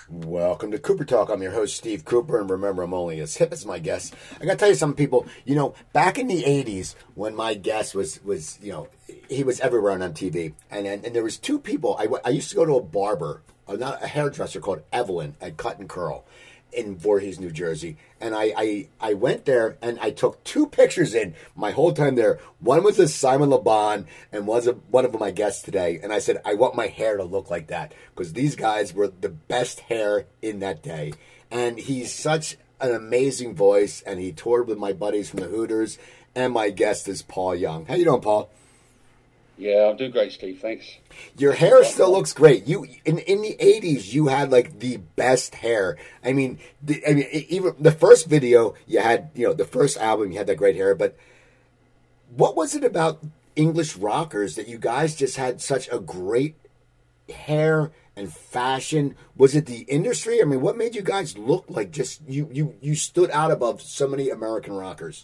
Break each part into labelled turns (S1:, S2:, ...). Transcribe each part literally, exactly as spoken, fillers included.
S1: Welcome to Cooper Talk. I'm your host, Steve Cooper, and remember, I'm only as hip as my guest. I got to tell you something, people. You know, back in the eighties, when my guest was, was you know, he was everywhere on M T V, and and, and there was two people. I, I used to go to a barber, uh, not a hairdresser, called Evelyn at Cut and Curl in Voorhees, New Jersey. And I, I, I went there, and I took two pictures in my whole time there. One was of Simon Le Bon, and was a, one of my guests today. And I said, I want my hair to look like that, because these guys were the best hair in that day. And he's such an amazing voice, and he toured with my buddies from the Hooters, and my guest is Paul Young. How you doing, Paul?
S2: Yeah, I'm doing great, Steve. Thanks.
S1: Your hair still looks great. You in in the eighties, you had like the best hair. I mean, the, I mean, even the first video you had, you know, the first album you had that great hair. But what was it about English rockers that you guys just had such a great hair and fashion? Was it the industry? I mean, what made you guys look like just you you you stood out above so many American rockers?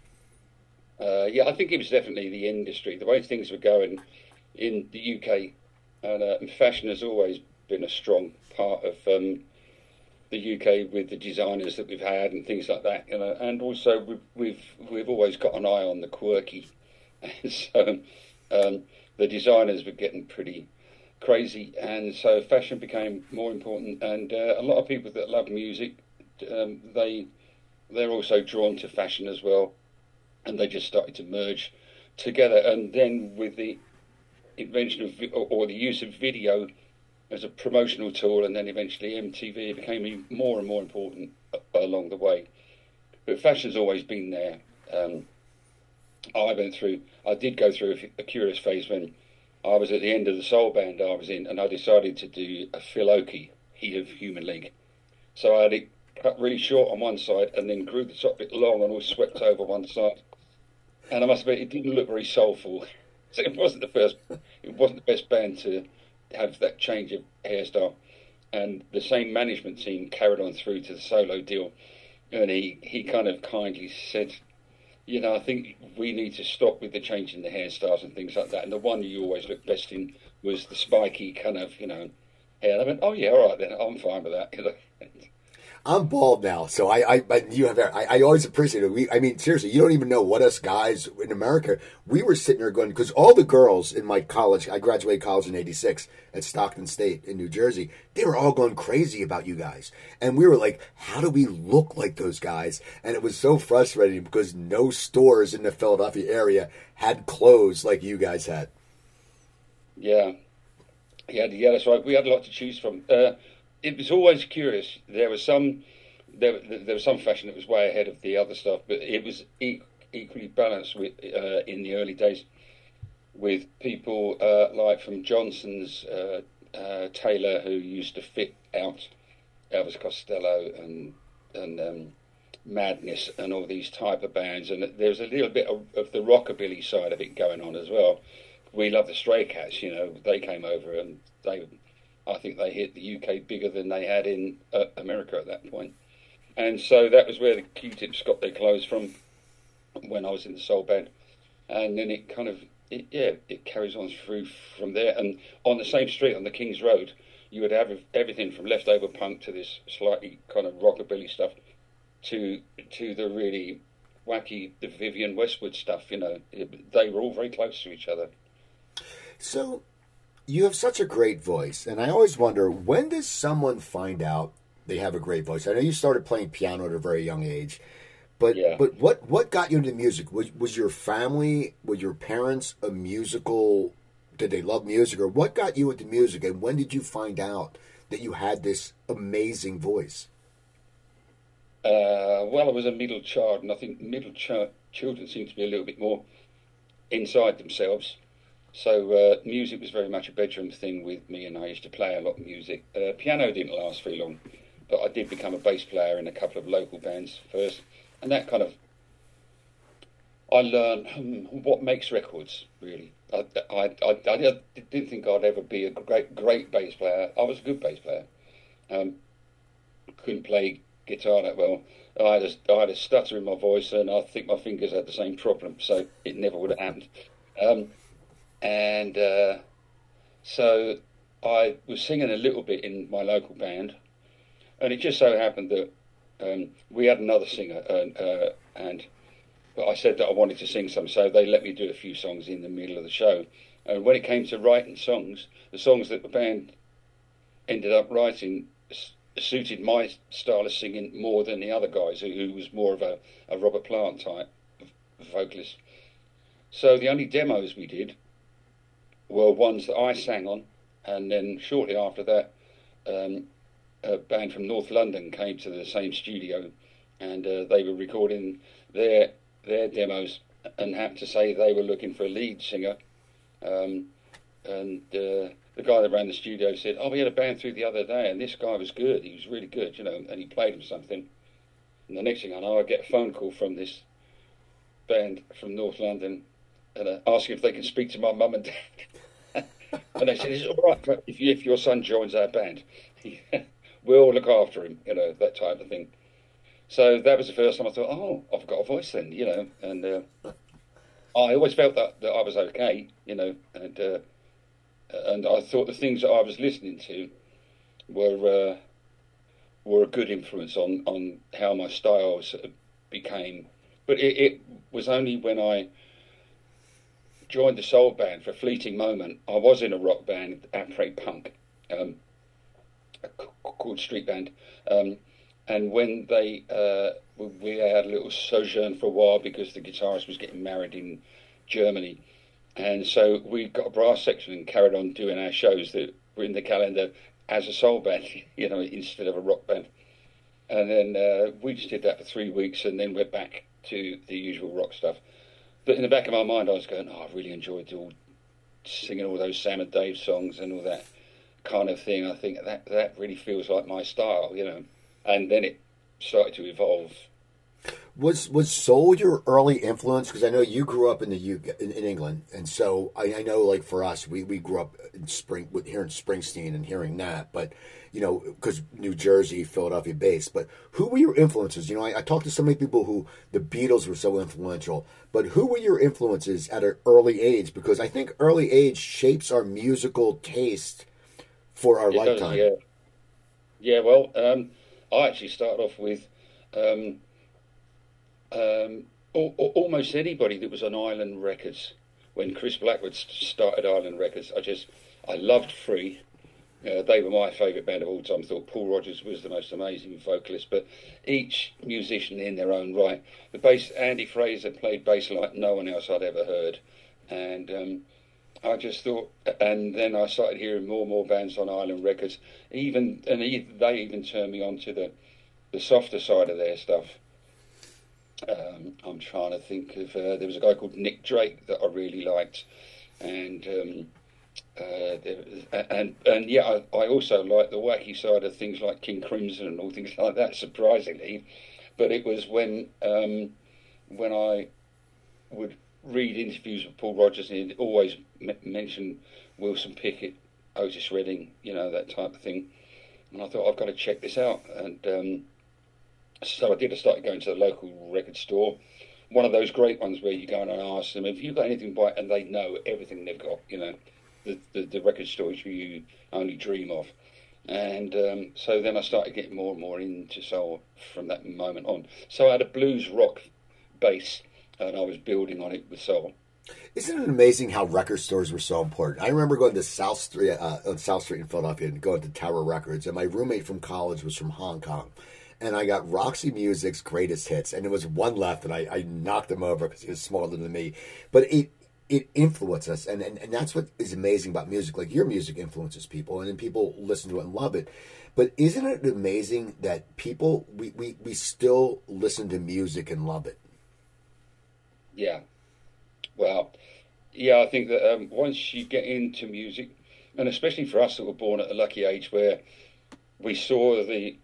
S2: Uh, yeah, I think it was definitely the industry, the way things were going in the U K, and, uh, and fashion has always been a strong part of um, the U K with the designers that we've had and things like that. You know, and also we've we've, we've always got an eye on the quirky, so um, the designers were getting pretty crazy, and so fashion became more important. And uh, a lot of people that love music, um, they they're also drawn to fashion as well. And they just started to merge together. And then with the invention of, or, or the use of video as a promotional tool, and then eventually M T V, it became more and more important along the way. But fashion's always been there. Um, I went through, I did go through a, a curious phase when I was at the end of the soul band I was in, and I decided to do a Phil Oakey, Heat of Human League. So I had it cut really short on one side and then grew the top bit long and all swept over one side. And I must admit, it didn't look very soulful. So it wasn't the first, it wasn't the best band to have that change of hairstyle. And the same management team carried on through to the solo deal. And he, he kind of kindly said, you know, I think we need to stop with the change in the hairstyles and things like that. And the one you always look best in was the spiky kind of, you know, hair. And I went, oh yeah, all right then, I'm fine with that. You know?
S1: I'm bald now, so I, I, I you have hair. I, I always appreciate it. We, I mean, seriously, you don't even know what us guys in America. We were sitting there going, because all the girls in my college, I graduated college in eighty-six at Stockton State in New Jersey. They were all going crazy about you guys, and we were like, how do we look like those guys? And it was so frustrating because no stores in the Philadelphia area had clothes like you guys had.
S2: Yeah, yeah, yeah. That's right. We had a lot to choose from. Uh, It was always curious. There was some, there, there was some fashion that was way ahead of the other stuff, but it was e- equally balanced with uh, in the early days, with people uh, like from Johnson's uh, uh, Taylor, who used to fit out Elvis Costello and and um, Madness and all these type of bands, and there was a little bit of, of the rockabilly side of it going on as well. We love the Stray Cats, you know. They came over and they. I think they hit the U K bigger than they had in uh, America at that point. And so that was where the Q-Tips got their clothes from when I was in the soul band. And then it kind of, it, yeah, it carries on through from there. And on the same street, on the King's Road, you would have everything from leftover punk to this slightly kind of rockabilly stuff to to the really wacky, the Vivienne Westwood stuff, you know. It, they were all very close to each other.
S1: So... you have such a great voice, and I always wonder, when does someone find out they have a great voice? I know you started playing piano at a very young age, but
S2: yeah.
S1: but what, what got you into music? Was, was your family, were your parents a musical, did they love music, or what got you into music, and when did you find out that you had this amazing voice?
S2: Uh, well, I was a middle child, and I think middle ch- children seem to be a little bit more inside themselves. So uh, music was very much a bedroom thing with me, and I used to play a lot of music. Uh, piano didn't last very long, but I did become a bass player in a couple of local bands first, and that kind of, I learned hmm, what makes records, really. I, I, I, I didn't think I'd ever be a great great bass player. I was a good bass player. Um, couldn't play guitar that well. I had, a, I had a stutter in my voice, and I think my fingers had the same problem, so it never would have happened. Um, And uh, so I was singing a little bit in my local band, and it just so happened that um, we had another singer, and, uh, and but I said that I wanted to sing some, so they let me do a few songs in the middle of the show. And when it came to writing songs, the songs that the band ended up writing suited my style of singing more than the other guys, who, who was more of a, a Robert Plant type vocalist. So the only demos we did were ones that I sang on, and then shortly after that, um, a band from North London came to the same studio, and uh, they were recording their their demos, and had to say they were looking for a lead singer. Um, and uh, the guy that ran the studio said, "Oh, we had a band through the other day, and this guy was good. He was really good, you know." And he played him something. And the next thing I know, I get a phone call from this band from North London, and uh, asking if they can speak to my mum and dad. And they said, "Is it all right if, you, if your son joins our band? We'll look after him," you know, that type of thing. So that was the first time I thought, "Oh, I've got a voice then," you know. And uh, I always felt that, that I was okay, you know, and uh, and I thought the things that I was listening to were uh, were a good influence on, on how my style sort of became. But it, it was only when I joined the soul band for a fleeting moment. I was in a rock band, Après Punk, um, called Street Band, um, and when they uh, we had a little sojourn for a while because the guitarist was getting married in Germany, and so we got a brass section and carried on doing our shows that were in the calendar as a soul band, you know, instead of a rock band. And then uh, we just did that for three weeks, and then we're back to the usual rock stuff. But in the back of my mind, I was going, "Oh, I really enjoyed all, singing all those Sam and Dave songs and all that kind of thing. I think that that really feels like my style, you know." And then it started to evolve.
S1: Was was soul your early influence? Because I know you grew up in the U in, in England, and so I, I know, like for us, we, we grew up in spring with hearing Springsteen and hearing that, but you know, because New Jersey, Philadelphia based. But who were your influences? You know, I, I talked to so many people who the Beatles were so influential, but who were your influences at an early age? Because I think early age shapes our musical taste for our
S2: It
S1: lifetime.
S2: Does, yeah, yeah. Well, um, I actually started off with. Um, Um, al- almost anybody that was on Island Records. When Chris Blackwood started Island Records, I just, I loved Free. Uh, they were my favourite band of all time. I thought Paul Rodgers was the most amazing vocalist, but each musician in their own right. The bass, Andy Fraser played bass like no one else I'd ever heard. And um, I just thought, and then I started hearing more and more bands on Island Records. Even, and they even turned me on to the, the softer side of their stuff. Um, I'm trying to think of, uh, there was a guy called Nick Drake that I really liked, and um, uh, there was, and and yeah, I, I also liked the wacky side of things like King Crimson and all things like that. Surprisingly, but it was when um, when I would read interviews with Paul Rodgers, and he'd always m- mention Wilson Pickett, Otis Redding, you know, that type of thing, and I thought, I've got to check this out. And um, So I did. I started going to the local record store, one of those great ones where you go in and ask them, "Have you got anything by?" And they know everything they've got. You know, the the, the record stores you only dream of. And um, so then I started getting more and more into soul from that moment on. So I had a blues rock base, and I was building on it with soul.
S1: Isn't it amazing how record stores were so important? I remember going to South Street, uh, on South Street in Philadelphia, and going to Tower Records, and my roommate from college was from Hong Kong. And I got Roxy Music's Greatest Hits, and there was one left, and I, I knocked him over because he was smaller than me. But it it influenced us, and, and, and that's what is amazing about music. Like, your music influences people, and then people listen to it and love it. But isn't it amazing that people, we, we, we still listen to music and love it?
S2: Yeah. Well, yeah, I think that um, once you get into music, and especially for us that were born at a lucky age where we saw the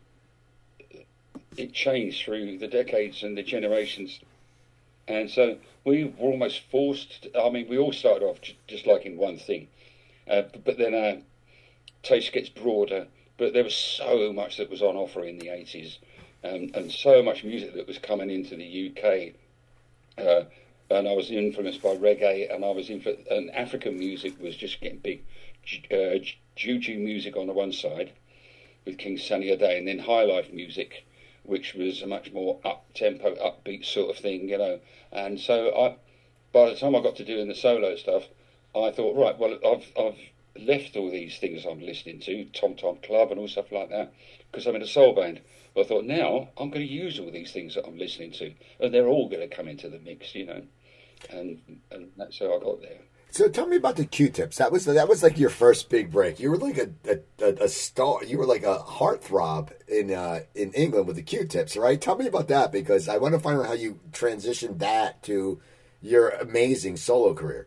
S2: it changed through the decades and the generations. And so we were almost forced, to, I mean, we all started off just, just liking one thing, uh, but, but then our taste gets broader. But there was so much that was on offer in the eighties, um, and so much music that was coming into the U K. Uh, and I was influenced by reggae, and I was influ- and African music was just getting big. Uh, Juju music on the one side, with King Sunny Day, and then High Life Music, which was a much more up-tempo, upbeat sort of thing, you know. And so I, by the time I got to doing the solo stuff, I thought, right, well, I've I've left all these things I'm listening to, Tom Tom Club and all stuff like that, because I'm in a soul band. But I thought, now I'm going to use all these things that I'm listening to, and they're all going to come into the mix, you know. And and that's how I got there.
S1: So tell me about the Q-Tips. That was that was like your first big break. You were like a a, a star. You were like a heartthrob in uh, in England with the Q-Tips, right? Tell me about that, because I want to find out how you transitioned that to your amazing solo career.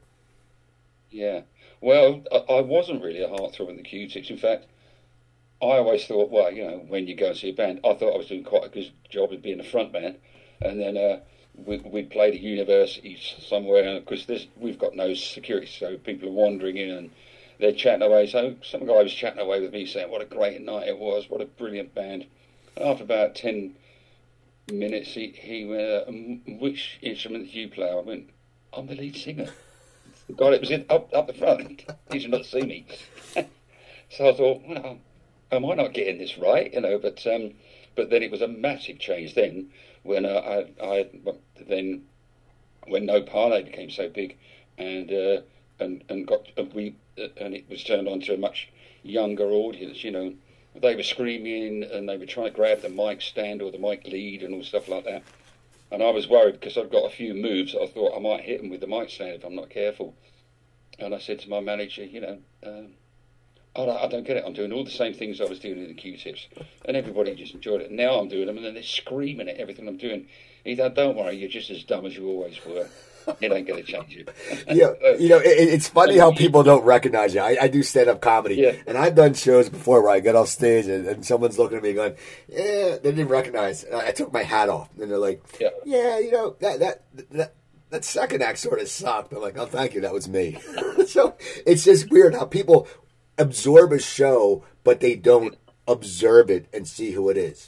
S2: Yeah, well, I, I wasn't really a heartthrob in the Q-Tips. In fact, I always thought, well, you know, when you go and see a band, I thought I was doing quite a good job of being a front man, and then. Uh, We, we'd played at universities somewhere, because we've got no security, so people are wandering in and they're chatting away. So some guy was chatting away with me saying what a great night it was, what a brilliant band. And after about ten minutes, he, he went, uh, which instrument do you play? I went, I'm the lead singer. The guy that was in, up, up the front, he did not see me. So I thought, well, am I not getting this right? You know, but um, but then it was a massive change then. When uh, I, I then when No Parley became so big, and uh, and and got and we uh, and it was turned on to a much younger audience. You know, they were screaming and they were trying to grab the mic stand or the mic lead and all stuff like that. And I was worried because I'd got a few moves. I thought I might hit them with the mic stand if I'm not careful. And I said to my manager, you know. Um, I don't, I don't get it. I'm doing all the same things I was doing in the Q-Tips, and everybody just enjoyed it. Now I'm doing them, and then they're screaming at everything I'm doing. He said, "Don't worry, you're just as dumb as you always were. It ain't going to change you."
S1: Yeah, you know, it, it's funny how people don't recognize you. I, I do stand-up comedy,
S2: yeah.
S1: and I've done shows before where I get off stage and, and someone's looking at me going, "Yeah," they didn't recognize. I, I took my hat off, and they're like, "Yeah, yeah you know that that that." That second act sort of sucked. I'm like, oh, thank you, that was me. So it's just weird how people absorb a show, but they don't observe it and see who it is.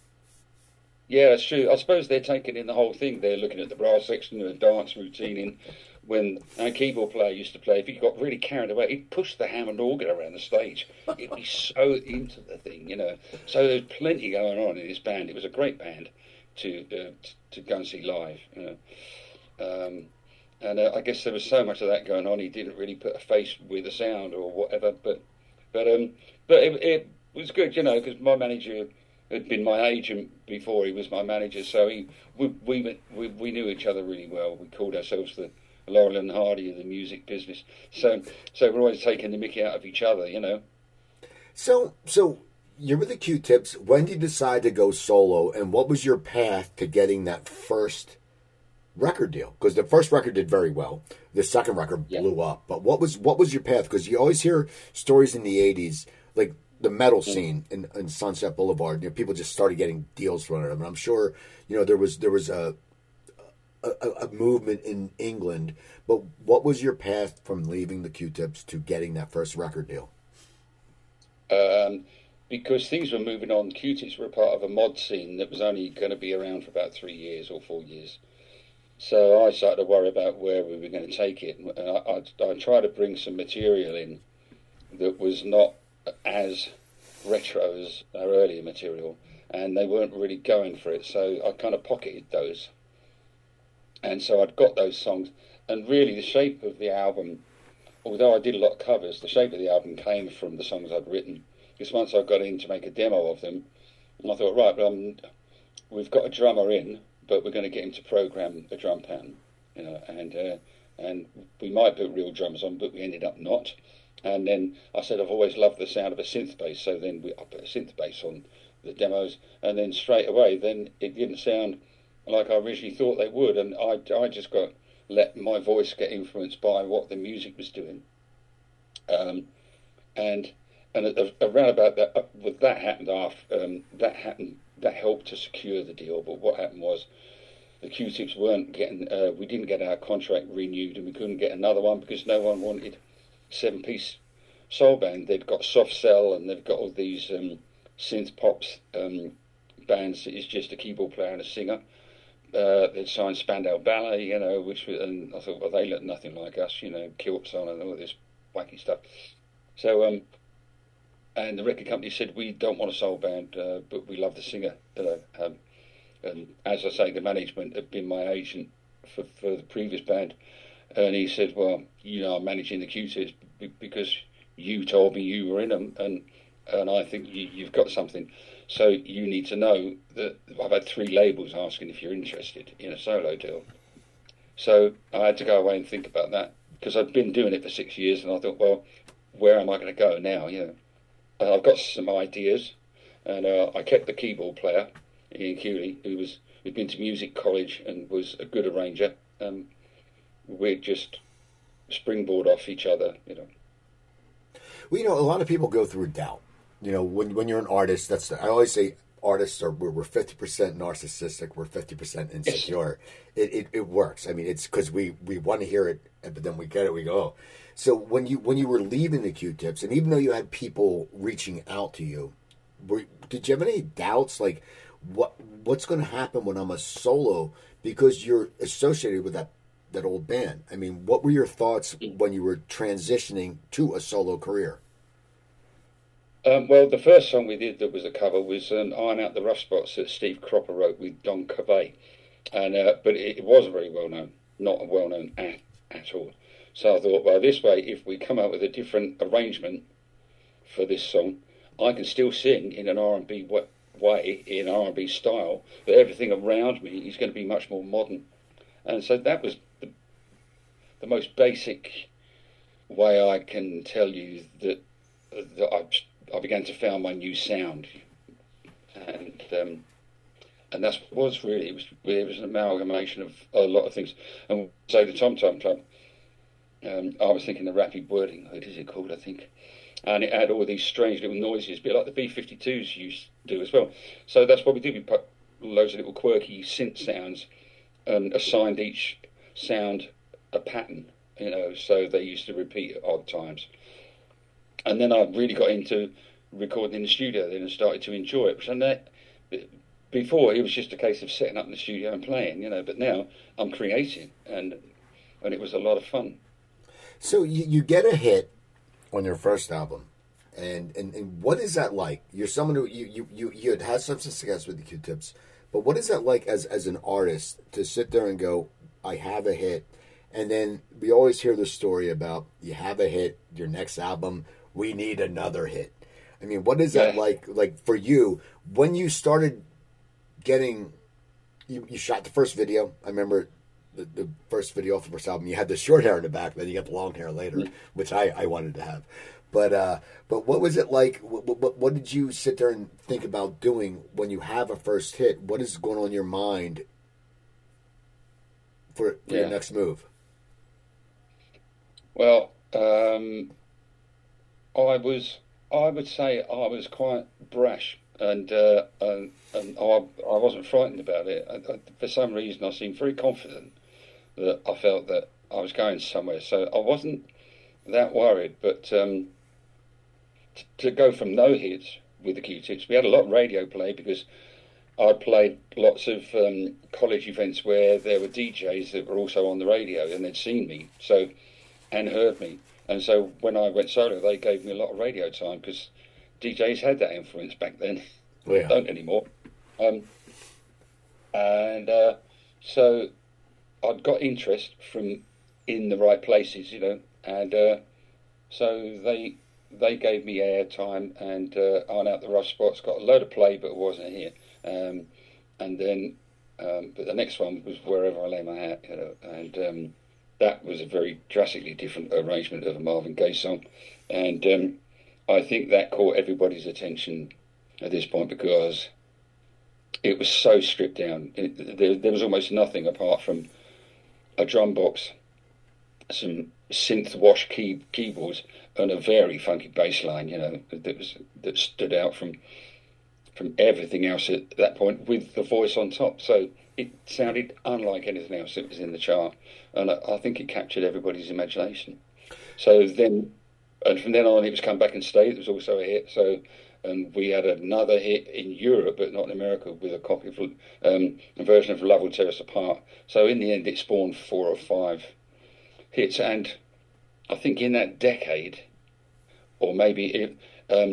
S2: Yeah, that's true. I suppose they're taking in the whole thing. They're looking at the brass section and the dance routine. In when a keyboard player used to play, if he got really carried away, he'd push the Hammond organ around the stage. He'd be so into the thing, you know. So there's plenty going on in this band. It was a great band to uh, to go and see live, you know. Um, and uh, I guess there was so much of that going on. He didn't really put a face with the sound or whatever, but but um, but it, it was good, you know, because my manager had been my agent before he was my manager, so he we we we, we knew each other really well. We called ourselves the Laurel and Hardy of the music business, so so we're always taking the mickey out of each other, you know.
S1: So so. You're with the Q-Tips. When did you decide to go solo, and what was your path to getting that first record deal? Because the first record did very well. The second record
S2: yeah.
S1: blew up. But what was what was your path? Because you always hear stories in the eighties, like the metal scene in, in Sunset Boulevard. You know, people just started getting deals from them. And I'm sure, you know, there was there was a, a a movement in England. But what was your path from leaving the Q-Tips to getting that first record deal?
S2: Um. Because things were moving on. Q-Tips were a part of a mod scene that was only going to be around for about three years or four years. So I started to worry about where we were going to take it. And I, I, I tried to bring some material in that was not as retro as our earlier material, and they weren't really going for it. So I kind of pocketed those. And so I'd got those songs. And really the shape of the album, although I did a lot of covers, the shape of the album came from the songs I'd written. Because once I got in to make a demo of them, and I thought, right, well, um, we've got a drummer in, but we're going to get him to program a drum pattern, you know, and uh, and we might put real drums on, but we ended up not. And then I said, I've always loved the sound of a synth bass, so then we I put a synth bass on the demos, and then straight away, then it didn't sound like I originally thought they would, and I, I just got let my voice get influenced by what the music was doing, um, and. And around about that, with that happened after um, that happened, that helped to secure the deal. But what happened was, the Q-Tips weren't getting. Uh, we didn't get our contract renewed, and we couldn't get another one because no one wanted seven-piece soul band. They'd got Soft Cell, and they've got all these um, synth pops um, bands that is just a keyboard player and a singer. Uh, they'd signed Spandau Ballet, you know, which was, and I thought, well, they look nothing like us, you know, kilts on and all this wacky stuff. So. Um, and the record company said, we don't want a soul band, uh, but we love the singer. You know, um, and as I say, the management had been my agent for, for the previous band. And he said, well, you know, I'm managing the Q-Tips because you told me you were in them, and and I think you, you've got something. So you need to know that I've had three labels asking if you're interested in a solo deal. So I had to go away and think about that, because I'd been doing it for six years, and I thought, well, where am I going to go now? You know, and I've got some ideas, and uh, I kept the keyboard player, Ian Cooley, who was who'd been to music college and was a good arranger. Um, we'd just springboard off each other, you know.
S1: Well, you know, a lot of people go through doubt. You know, when when you're an artist, that's the, I always say artists are we're, we're fifty percent narcissistic, we're fifty percent insecure. Yes. It, it it works. I mean, it's because we, we want to hear it, but then we get it, we go. Oh. So when you when you were leaving the Q-Tips, and even though you had people reaching out to you, were, did you have any doubts, like what what's going to happen when I'm a solo, because you're associated with that that old band? I mean, what were your thoughts when you were transitioning to a solo career?
S2: Um, well, the first song we did that was a cover was um, Iron Out the Rough Spots that Steve Cropper wrote with Don Covey. And, uh, but it, it wasn't very well known, not well known at, at all. So I thought, well, this way, if we come up with a different arrangement for this song, I can still sing in an R and B way, in R and B style, but everything around me is going to be much more modern. And so that was the, the most basic way I can tell you that, that I I began to found my new sound, and um, and that's what it was really. It was it was an amalgamation of a lot of things. And so the Tom Tom Club, um, I was thinking the Rapid Wording Hood, is it called? I think, and it had all these strange little noises, a bit like the B fifty-twos used to do as well. So that's what we did. We put loads of little quirky synth sounds, and assigned each sound a pattern. You know, so they used to repeat at odd times. And then I really got into recording in the studio then and started to enjoy it. And that, before, it was just a case of setting up in the studio and playing, you know, but now I'm creating, and and it was a lot of fun.
S1: So you, you get a hit on your first album, and, and, and what is that like? You're someone who, you, you, you, you had had some success with the Q-Tips, but what is that like as, as an artist to sit there and go, I have a hit, and then we always hear the story about you have a hit, your next album, we need another hit. I mean, what is that yeah. like? Like for you, when you started getting, you, you shot the first video. I remember the, the first video off the first album. You had the short hair in the back, then you got the long hair later, mm-hmm. which I, I wanted to have. But uh, but what was it like? What, what, what did you sit there and think about doing when you have a first hit? What is going on in your mind for, for yeah. your next move?
S2: Well, um, I was, I would say I was quite brash, and uh, and, and I, I wasn't frightened about it. I, I, for some reason, I seemed very confident that I felt that I was going somewhere. So I wasn't that worried. But um, t- to go from no hits with the Q-Tips, we had a lot of radio play because I played lots of um, college events where there were D Js that were also on the radio, and they'd seen me so and heard me. And so when I went solo, they gave me a lot of radio time because D Js had that influence back then. Oh, yeah. Don't anymore. Um, and uh, so I'd got interest from in the right places, you know, and uh, so they they gave me airtime, and uh, Iron Out the Rough Spots got a load of play, but it wasn't here. Um, and then, um, but the next one was Wherever I Lay My Hat, you know, and um, that was a very drastically different arrangement of a Marvin Gaye song. And um, I think that caught everybody's attention at this point because it was so stripped down. It, there, there was almost nothing apart from a drum box, some synth wash key, keyboards, and a very funky bass line, you know, that was that stood out from from everything else at that point with the voice on top. So it sounded unlike anything else that was in the chart, and I, I think it captured everybody's imagination. So then, and from then on, it was Come Back and Stay. It was also a hit. So, and we had another hit in Europe, but not in America, with a copy of um, a version of Love Will Tear Us Apart. So in the end, it spawned four or five hits, and I think in that decade, or maybe it, um,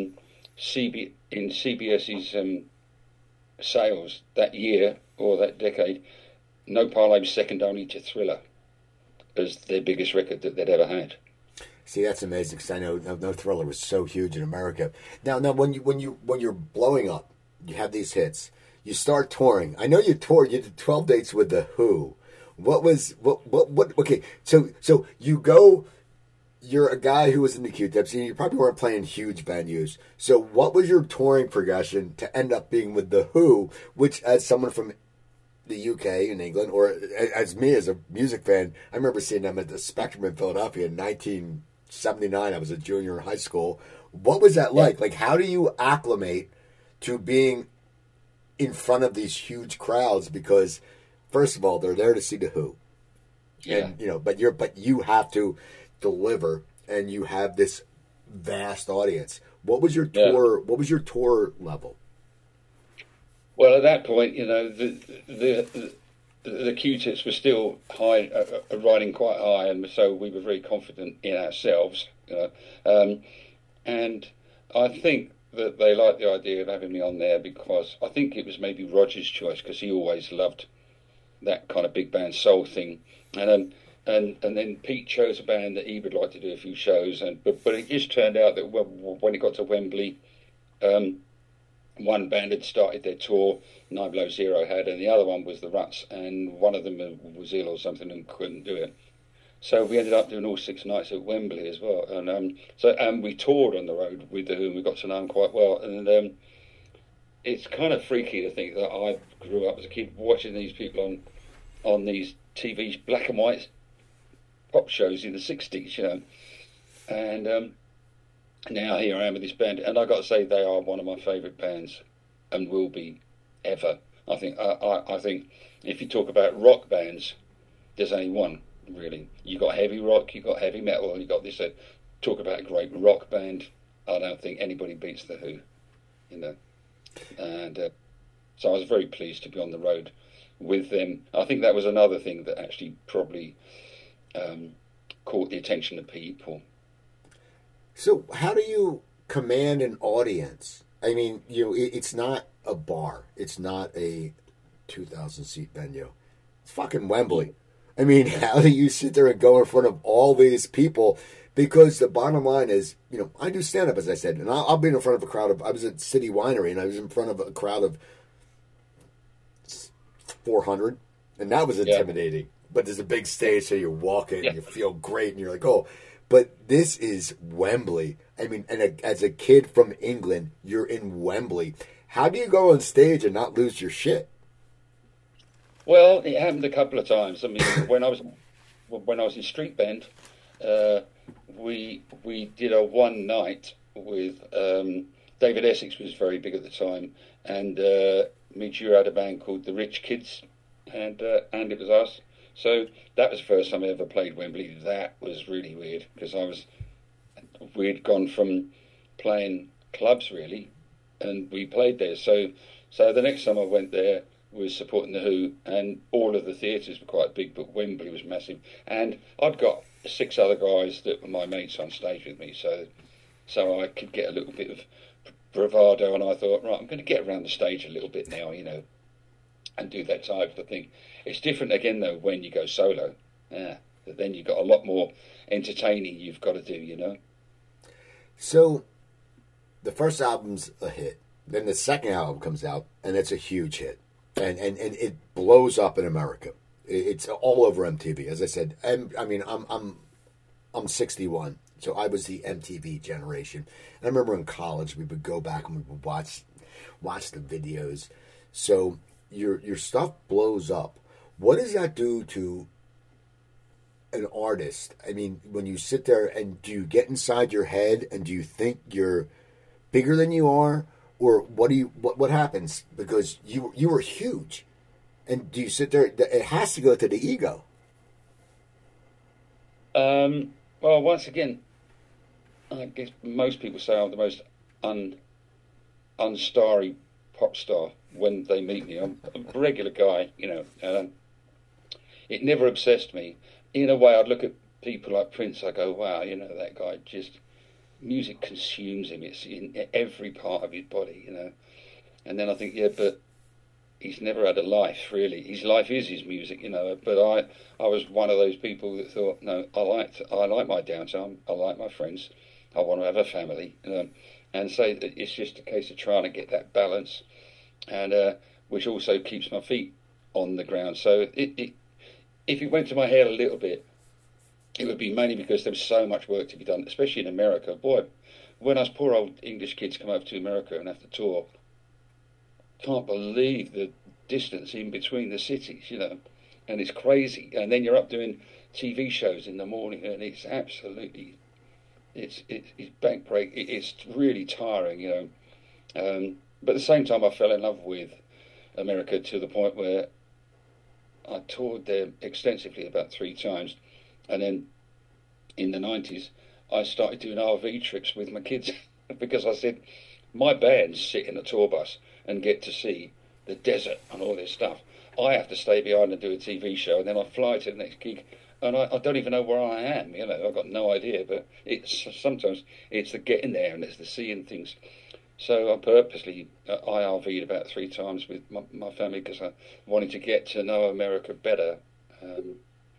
S2: C B in CBS's um, sales that year or that decade, No Parley was second only to Thriller as their biggest record that they'd ever had.
S1: See, that's amazing because I know no, no Thriller was so huge in America. Now, now when you when you when you're blowing up, you have these hits. You start touring. I know you toured. You did twelve dates with the Who. What was what what what? Okay, so so you go. You're a guy who was in the Q-Tips, and you probably weren't playing huge venues. So, what was your touring progression to end up being with the Who? Which, as someone from the U K and England, or as me as a music fan, I remember seeing them at the Spectrum in Philadelphia in nineteen seventy-nine. I was a junior in high school. What was that like? Like, how do you acclimate to being in front of these huge crowds? Because, first of all, they're there to see the Who,
S2: Yeah.
S1: and you know, but you're but you have to deliver, and you have this vast audience. What was your tour? Yeah. What was your tour level?
S2: Well, at that point, you know, the the the, the Q-Tips were still high, uh, riding quite high, and so we were very confident in ourselves. You know, um, and I think that they liked the idea of having me on there because I think it was maybe Roger's choice because he always loved that kind of big band soul thing, and um, and and then Pete chose a band that he would like to do a few shows, and but but it just turned out that when it got to Wembley. Um, One band had started their tour, Nine Below Zero had, and the other one was the Ruts, and one of them was ill or something and couldn't do it. So we ended up doing all six nights at Wembley as well, and um, so and we toured on the road with the Who, and we got to know them quite well. And um, it's kind of freaky to think that I grew up as a kid watching these people on on these T V black and white pop shows in the sixties, you know, and. Um, Now here I am with this band, and I got to say they are one of my favourite bands, and will be ever. I think I, I, I think if you talk about rock bands, there's only one really. You got heavy rock, you got heavy metal, and you got this. Uh, talk about a great rock band. I don't think anybody beats the Who, you know. And uh, so I was very pleased to be on the road with them. I think that was another thing that actually probably um, caught the attention of people.
S1: So how do you command an audience? I mean, you know, it, it's not a bar. It's not a two thousand seat venue. It's fucking Wembley. I mean, how do you sit there and go in front of all these people? Because the bottom line is, you know, I do stand-up, as I said, and I'll, I'll be in front of a crowd of, I was at City Winery, and I was in front of a crowd of four hundred, and that was intimidating. Yeah. But there's a big stage, so you're walking, yeah. and you feel great, and you're like, oh... But this is Wembley. I mean, and a, as a kid from England, you're in Wembley. How do you go on stage and not lose your shit?
S2: Well, it happened a couple of times. I mean, when I was when I was in street band, uh, we we did a one night with um, David Essex was very big at the time, and uh, Midge had a band called the Rich Kids, and uh, and it was us. So that was the first time I ever played Wembley. That was really weird because I was we'd gone from playing clubs really, and we played there. So so the next time I went there was supporting the Who, and all of the theatres were quite big, but Wembley was massive. And I'd got six other guys that were my mates on stage with me, so so I could get a little bit of bravado. And I thought, right, I'm going to get around the stage a little bit now, you know, and do that type of thing. It's different again, though, when you go solo. Yeah, then you've got a lot more entertaining you've got to do, you know.
S1: So, the first album's a hit. Then the second album comes out, and it's a huge hit. And and, and it blows up in America. It's all over M T V. As I said, I mean, I'm I'm I'm sixty-one, so I was the M T V generation. And I remember in college, we would go back and we would watch watch the videos. So your your stuff blows up. What does that do to an artist? I mean, when you sit there and do you get inside your head and do you think you're bigger than you are, or what do you what what happens? Because you you were huge, and do you sit there? It has to go to the ego.
S2: Um, well, once again, I guess most people say I'm the most un unstarry pop star when they meet me. I'm a regular guy, you know. Um, it never obsessed me. In a way, I'd look at people like Prince. I go, wow, you know, that guy just music consumes him. It's in every part of his body, you know. And then I think, yeah, but he's never had a life, really. His life is his music, you know. But I, I was one of those people that thought, no, I like, I like my downtime. I like my friends. I want to have a family, you know. And so it's just a case of trying to get that balance, and uh, which also keeps my feet on the ground. So it, it, if it went to my head a little bit, it would be mainly because there was so much work to be done, especially in America. Boy, when us poor old English kids come over to America and have to tour, can't believe the distance in between the cities, you know, and it's crazy. And then you're up doing T V shows in the morning, and it's absolutely, it's it's, it's bank break. It, it's really tiring, you know. Um, but at the same time, I fell in love with America to the point where I toured there extensively about three times. And then in the nineties, I started doing R V trips with my kids because I said, my bands sit in a tour bus and get to see the desert and all this stuff. I have to stay behind and do a T V show, and then I fly to the next gig, and I, I don't even know where I am. You know, I've got no idea. But it's sometimes it's the getting there and it's the seeing things. So I purposely uh, I R V'd about three times with my, my family because I wanted to get to know America better. Um,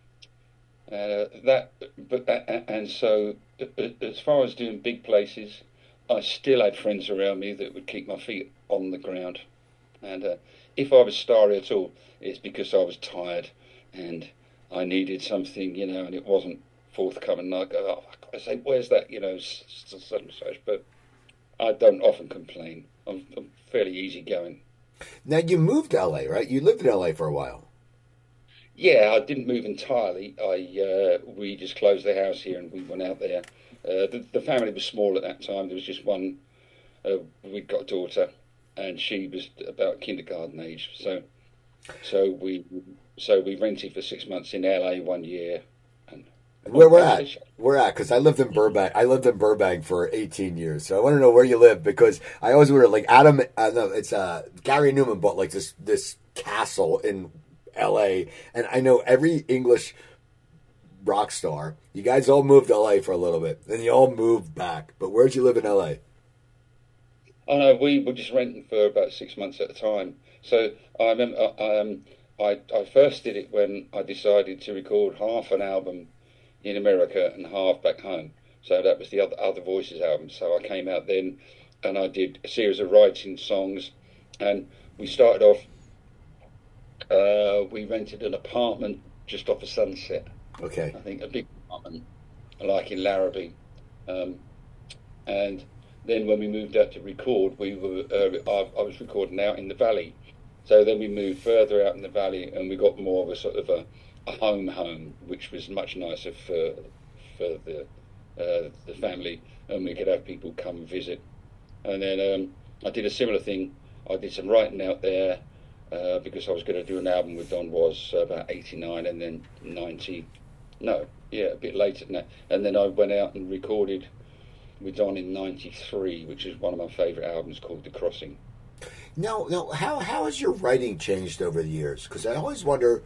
S2: Uh, that, but uh, and so uh, as far as doing big places, I still had friends around me that would keep my feet on the ground. And uh, if I was starry at all, it's because I was tired and I needed something, you know, and it wasn't forthcoming. And I go, oh, I say, where's that, you know, such and such. But I don't often complain. I'm, I'm fairly easygoing.
S1: Now you moved to L A, right? You lived in L A for a while.
S2: Yeah, I didn't move entirely. I uh, we just closed the house here and we went out there. Uh, the, the family was small at that time. There was just one. Uh, we'd got a daughter, and she was about kindergarten age. So, so we so we rented for six months in L A one year. And
S1: where we're at, we're at, because I lived in Burbank. I lived in Burbank for eighteen years. So I want to know where you live because I always wonder. Like Adam, uh, no, it's uh, Gary Newman bought like this this castle in L A, and I know every English rock star. You guys all moved to L A for a little bit, then you all moved back. But where'd you live in L A?
S2: Oh no, we were just renting for about six months at a time. So I remember, um, I I first did it when I decided to record half an album in America and half back home. So that was the other Other Voices album. So I came out then, and I did a series of writing songs, and we started off. Uh, we rented an apartment just off of Sunset.
S1: Okay.
S2: I think a big apartment, like in Larrabee. Um, and then when we moved out to record, we were uh, I, I was recording out in the valley. So then we moved further out in the valley, and we got more of a sort of a, a home home, which was much nicer for for the uh, the family, and we could have people come visit. And then um, I did a similar thing. I did some writing out there. Uh, because I was going to do an album with Don Was uh, about eighty-nine and then ninety, no, yeah, a bit later than that. And then I went out and recorded with Don in ninety-three, which is one of my favourite albums called The Crossing.
S1: Now, now, how how has your writing changed over the years? Because I always wonder,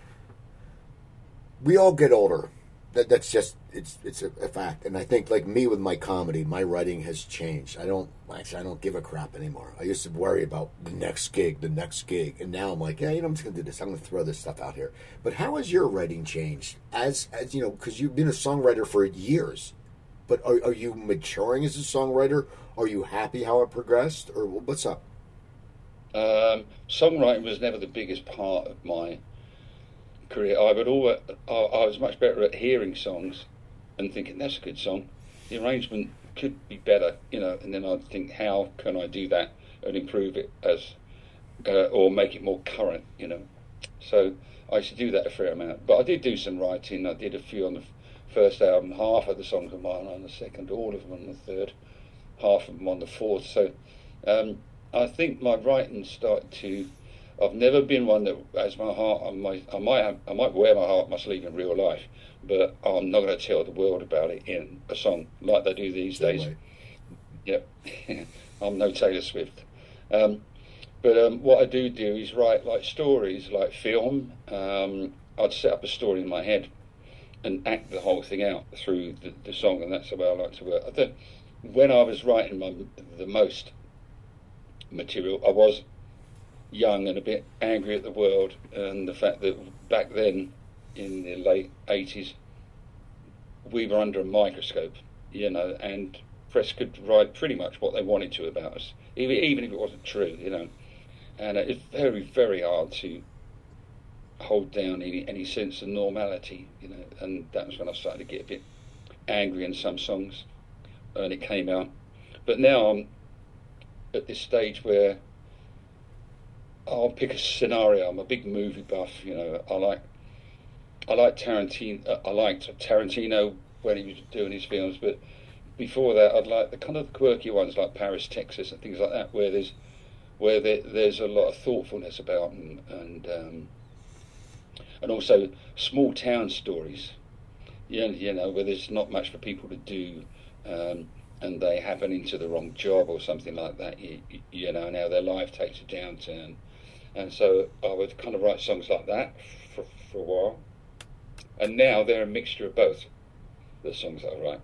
S1: we all get older. That, that's just, it's it's a, a fact. And I think, like me with my comedy, my writing has changed. I don't, actually, I don't give a crap anymore. I used to worry about the next gig, the next gig. And now I'm like, yeah, you know, I'm just going to do this. I'm going to throw this stuff out here. But how has your writing changed? As, as you know, because you've been a songwriter for years. But are, are you maturing as a songwriter? Are you happy how it progressed? Or what's up?
S2: Um, songwriting was never the biggest part of my career. I would always, I, I was much better at hearing songs and thinking that's a good song. The arrangement could be better, you know, and then I'd think, how can I do that and improve it as, uh, or make it more current, you know. So I used to do that a fair amount. But I did do some writing. I did a few on the first album. Half of the songs were mine on the second, all of them on the third, half of them on the fourth. So um, I think my writing started to. I've never been one that has my heart on my. I might have, I might wear my heart on my sleeve in real life, but I'm not going to tell the world about it in a song like they do these days. Way. Yep, I'm no Taylor Swift. Um, but um, what I do do is write like stories, like film. Um, I'd set up a story in my head, and act the whole thing out through the, the song, and that's the way I like to work. I think when I was writing my the most material, I was young and a bit angry at the world and the fact that back then, in the late eighties, we were under a microscope, you know, and press could write pretty much what they wanted to about us, even, even if it wasn't true, you know. And it's very, very hard to hold down any, any sense of normality, you know. And that was when I started to get a bit angry in some songs, and it came out. But now I'm at this stage where I'll pick a scenario. I'm a big movie buff, you know. I like I like Tarantino. I liked Tarantino when he was doing his films, but before that, I'd like the kind of quirky ones like Paris, Texas, and things like that, where there's where there, there's a lot of thoughtfulness about them, and um, and also small town stories. You know, you know, where there's not much for people to do, um, and they happen into the wrong job or something like that. You, you know, now their life takes a downturn, and so I would kind of write songs like that for, for a while. And now they're a mixture of both, the songs that I write.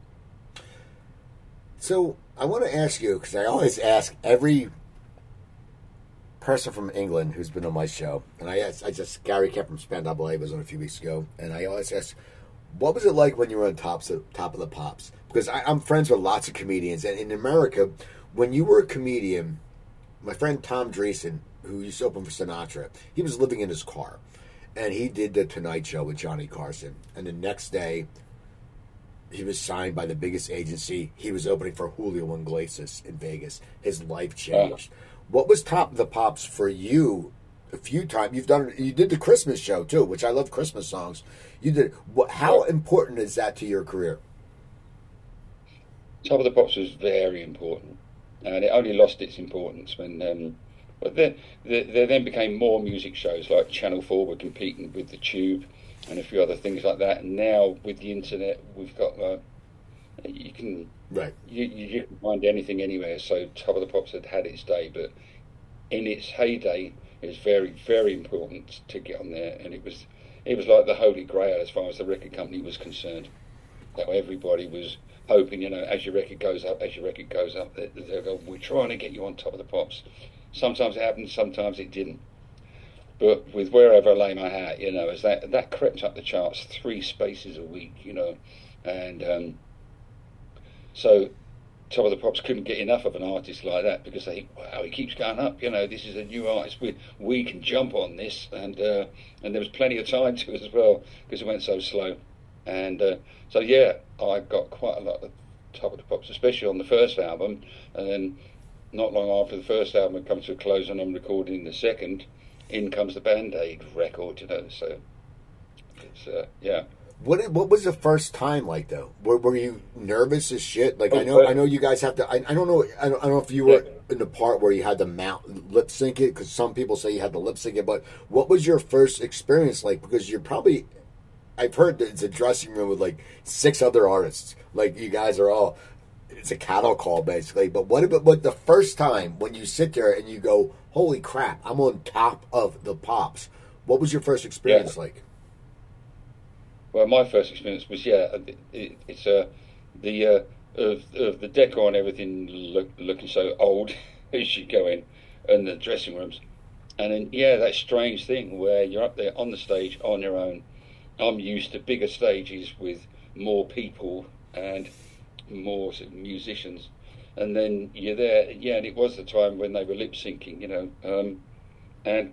S1: So I want to ask you, because I always ask every person from England who's been on my show, and I asked, I just, Gary Kemp from Spandau Ballet was on a few weeks ago, and I always ask, what was it like when you were on tops of, top of the Pops? Because I, I'm friends with lots of comedians, and in America, when you were a comedian, my friend Tom Dreesen, who used to open for Sinatra, he was living in his car. And he did the Tonight Show with Johnny Carson. And the next day, he was signed by the biggest agency. He was opening for Julio Iglesias in Vegas. His life changed. Oh. What was Top of the Pops for you? A few times you've done. You did the Christmas show too, which I love Christmas songs. You did. What? How important is that to your career?
S2: Top of the Pops was very important, and it only lost its importance when. Um, But then there then became more music shows, like Channel four were competing with the Tube and a few other things like that. And now with the internet, we've got uh, you can
S1: right
S2: you, you can find anything anywhere. So Top of the Pops had had its day, but in its heyday, it was very very important to get on there, and it was it was like the Holy Grail as far as the record company was concerned. That everybody was hoping, you know, as your record goes up, as your record goes up, they, they'll go, we're trying to get you on Top of the Pops. Sometimes it happened, sometimes it didn't. But with Wherever I Lay My Hat, you know, as that that crept up the charts three spaces a week, you know, and um, so Top of the Pops couldn't get enough of an artist like that because they, wow, he keeps going up, you know, this is a new artist, we we can jump on this, and uh, and there was plenty of time to it as well because it went so slow, and uh, so yeah, I got quite a lot of Top of the Pops, especially on the first album, and then. Not long after the first album had come to a close and I'm recording the second, in comes the Band-Aid record, you know, so it's, uh, yeah.
S1: What what was the first time like, though? Were, were you nervous as shit? Like,
S2: oh,
S1: I know
S2: uh,
S1: I know you guys have to, I, I don't know I don't, I don't know if you were yeah. in the part where you had to mount, lip sync it, because some people say you had to lip sync it, but what was your first experience like? Because you're probably, I've heard that it's a dressing room with like six other artists. Like, you guys are all... It's a cattle call, basically. But what about what the first time when you sit there and you go, holy crap, I'm on Top of the Pops? What was your first experience yeah. like?
S2: Well, my first experience was, yeah, it, it, it's uh, the uh, of, of the decor and everything look, looking so old as you go in, and the dressing rooms. And then, yeah, that strange thing where you're up there on the stage on your own. I'm used to bigger stages with more people and more sort of musicians, and then you're there, yeah, and it was the time when they were lip syncing, you know, um, and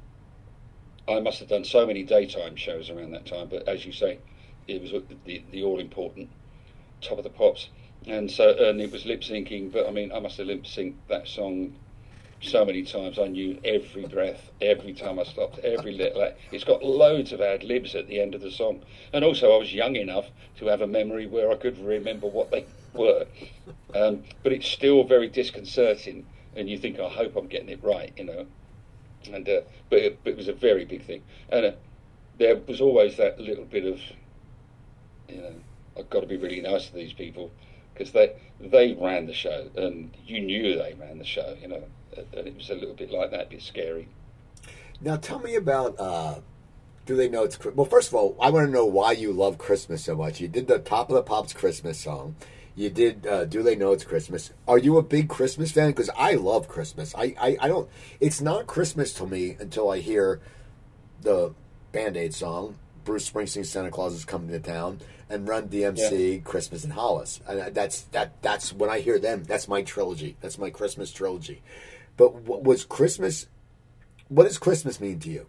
S2: I must have done so many daytime shows around that time, but as you say, it was the, the all important Top of the Pops, and so and it was lip syncing, but I mean, I must have lip synced that song so many times. I knew every breath, every time I stopped, every little. Like, it's got loads of ad libs at the end of the song, and also I was young enough to have a memory where I could remember what they were. Um, but it's still very disconcerting, and you think, I hope I'm getting it right, you know. And uh, but, it, but it was a very big thing, and uh, there was always that little bit of, you know, I've got to be really nice to these people because they they ran the show, and you knew they ran the show, you know. And it was a little bit like that, a bit scary.
S1: Now, tell me about uh, Do they know it's Chri- well? First of all, I want to know why you love Christmas so much. You did the Top of the Pops Christmas song. You did. Uh, Do they know it's Christmas? Are you a big Christmas fan? Because I love Christmas. I, I, I don't. It's not Christmas to me until I hear the Band Aid song, Bruce Springsteen's Santa Claus is Coming to Town, and Run D M C, yeah. Christmas in Hollis. And that's that. That's when I hear them. That's my trilogy. That's my Christmas trilogy. But what was Christmas? What does Christmas mean to you?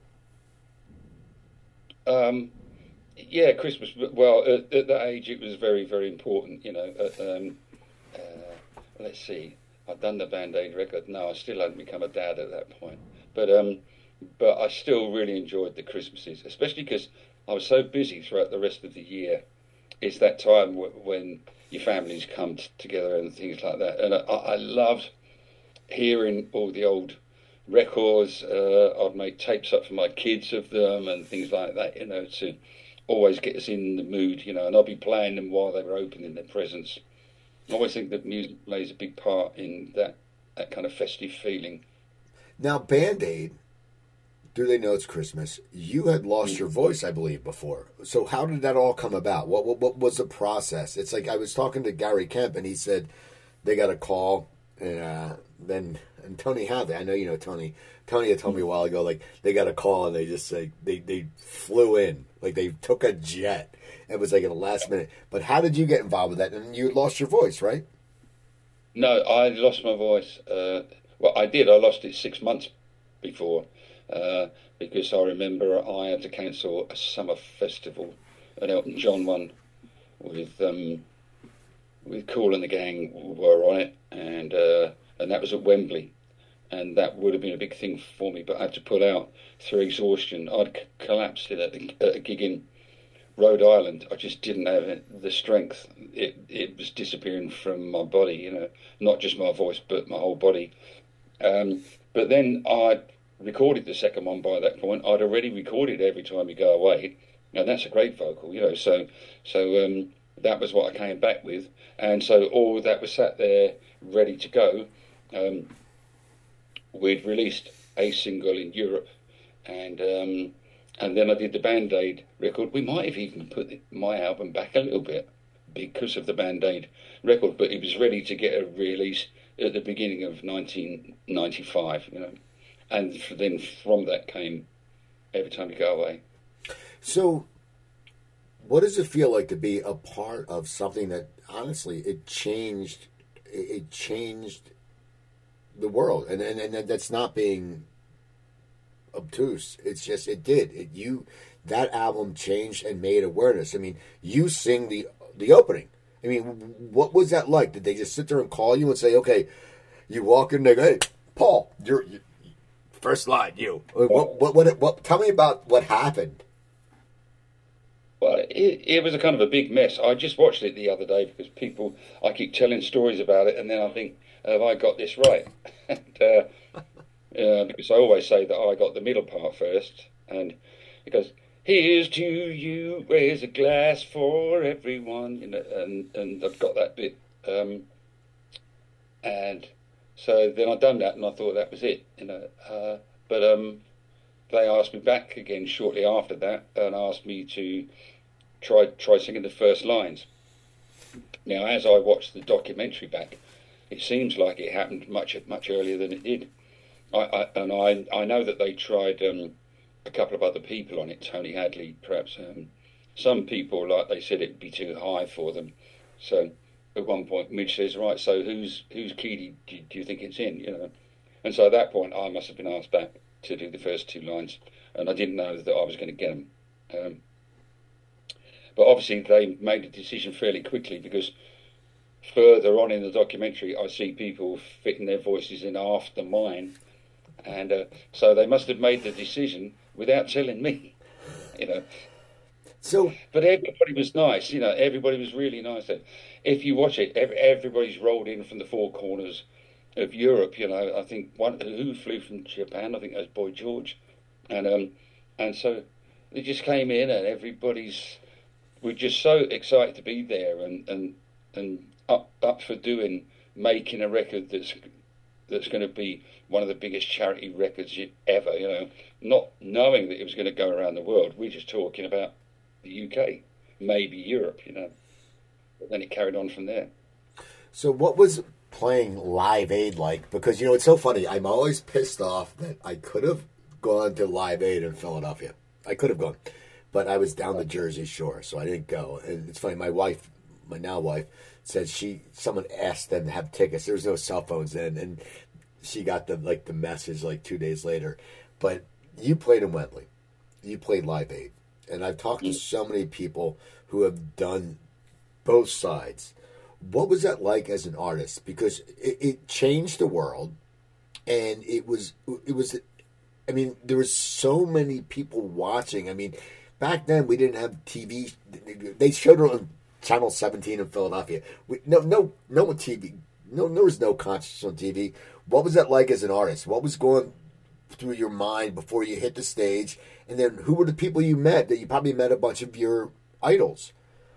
S2: Um, yeah, Christmas. Well, at, at that age, it was very, very important. You know, uh, um, uh, let's see. I'd done the Band Aid record. No, I still hadn't become a dad at that point. But um, but I still really enjoyed the Christmases, especially because I was so busy throughout the rest of the year. It's that time w- when your families come t- together and things like that. And I, I loved hearing all the old records. uh, I'd make tapes up for my kids of them and things like that, you know, to always get us in the mood, you know, and I'd be playing them while they were opening their presents. I always think that music plays a big part in that, that kind of festive feeling.
S1: Now, Band Aid, Do They Know It's Christmas? You had lost mm. your voice, I believe, before. So how did that all come about? What, what what was the process? It's like I was talking to Gary Kemp, and he said they got a call, and uh, then and Tony Hadley, I know you know Tony. Tony had told me a while ago, like they got a call and they just like they they flew in, like they took a jet. It was like at the last minute. But how did you get involved with that? And you lost your voice, right?
S2: No, I lost my voice. Uh, well, I did. I lost it six months before uh, because I remember I had to cancel a summer festival, an Elton John one, with um, with Kool and the Gang were on it, and uh, and that was at Wembley, and that would have been a big thing for me, but I had to pull out through exhaustion. I'd c- collapsed at a, at a gig in Rhode Island. I just didn't have the strength. It it was disappearing from my body, you know, not just my voice, but my whole body. Um, but then I'd recorded the second one by that point. I'd already recorded Every Time You Go Away, and that's a great vocal, you know, so so um, that was what I came back with. And so all that was sat there ready to go. Um, we'd released a single in Europe, and um, and then I did the Band Aid record. We might have even put my album back a little bit because of the Band Aid record, but it was ready to get a release at the beginning of nineteen ninety-five, you know. And then from that came Every Time You Go Away.
S1: So, what does it feel like to be a part of something that, honestly, it changed, it changed the world, and and, and that's not being obtuse. It's just it did. It you that album changed and made awareness. I mean, you sing the the opening. I mean, what was that like? Did they just sit there and call you and say, "Okay," you walk in and they go, "Hey, Paul, you're, you first line, you." What, what what what? Tell me about what happened.
S2: Well, it, it was a kind of a big mess. I just watched it the other day because people, I keep telling stories about it, and then I think, have I got this right? and, uh, uh, because I always say that I got the middle part first, and it goes, "Here's to you, raise a glass for everyone," you know, and, and I've got that bit. Um, and so then I'd done that, and I thought that was it, you know. Uh, but um, they asked me back again shortly after that, and asked me to try try singing the first lines. Now, as I watched the documentary back, it seems like it happened much much earlier than it did. I, I, and I I know that they tried um, a couple of other people on it, Tony Hadley, perhaps. Um, some people, like they said, it'd be too high for them. So at one point, Midge says, "Right, so whose whose key do you, do you think it's in?" You know, and so at that point, I must have been asked back to do the first two lines, and I didn't know that I was going to get them. Um, but obviously, they made a decision fairly quickly because further on in the documentary, I see people fitting their voices in after mine, and uh, so they must have made the decision without telling me, you know.
S1: So,
S2: but everybody was nice, you know. Everybody was really nice. If you watch it, every, everybody's rolled in from the four corners of Europe. You know, I think one who flew from Japan. I think that was Boy George, and um, and so they just came in, and everybody's we're just so excited to be there, and and and up up for doing making a record that's that's going to be one of the biggest charity records ever, you know, not knowing that it was going to go around the world. We're just talking about the U K, maybe Europe, you know. But then it carried on from there.
S1: So what was playing Live Aid like? Because, you know, it's so funny. I'm always pissed off that I could have gone to Live Aid in Philadelphia. I could have gone. But I was down the Jersey Shore, so I didn't go. And it's funny, my wife, my now wife, said she, someone asked them to have tickets. There was no cell phones then, and she got the, like, the message, like, two days later. But you played in Wembley. You played Live Aid. And I've talked to so many people who have done both sides. What was that like as an artist? Because it, it changed the world, and it was, it was, I mean, there was so many people watching. I mean, back then we didn't have T V. They showed it on Channel seventeen in Philadelphia. We, no, no, no T V. No, there was no conscience on T V. What was that like as an artist? What was going through your mind before you hit the stage? And then who were the people you met? That you probably met a bunch of your idols.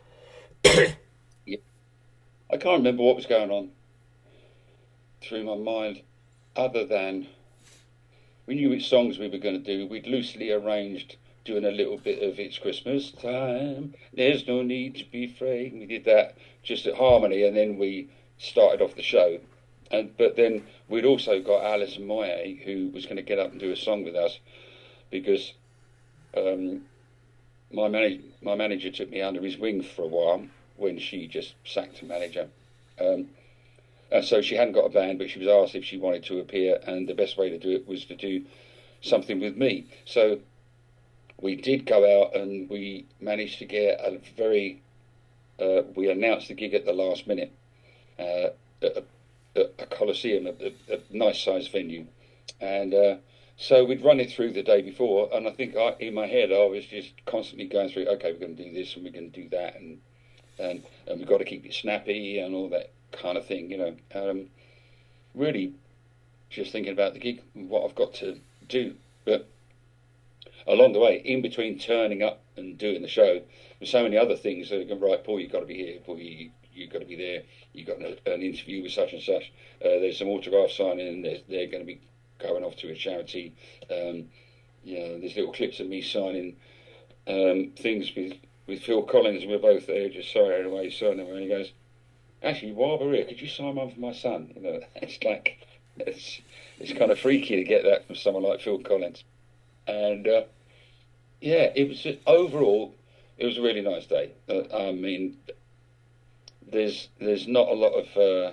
S2: Yeah. I can't remember what was going on through my mind, other than we knew which songs we were going to do. We'd loosely arranged doing a little bit of It's Christmas Time, There's No Need to Be Afraid. We did that just at Harmony, and then we started off the show. And but then we'd also got Alison Moyet, who was going to get up and do a song with us, because um, my, manage- my manager took me under his wing for a while when she just sacked a manager. Um, and so she hadn't got a band, but she was asked if she wanted to appear, and the best way to do it was to do something with me. So we did go out, and we managed to get a very... Uh, we announced the gig at the last minute uh, at, a, at a Coliseum, a, a, a nice-sized venue. And uh, so we'd run it through the day before, and I think I, in my head I was just constantly going through, okay, we're going to do this and we're going to do that, and and, and we've got to keep it snappy and all that kind of thing, you know. Um, really just thinking about the gig, what I've got to do. But along the way, in between turning up and doing the show, there's so many other things that are right, Paul, you've got to be here, Paul, you, you've got to be there, you've got an, an interview with such and such, uh, there's some autograph signing, and they're, they're going to be going off to a charity. Um, you know, there's little clips of me signing um, things with, with Phil Collins, and we're both there, just signing away, signing away, and he goes, actually, while we're here, could you sign one for my son? You know, it's like, it's, it's kind of freaky to get that from someone like Phil Collins. And, uh, yeah, it was just, overall, it was a really nice day. Uh, I mean, there's there's not a lot of uh,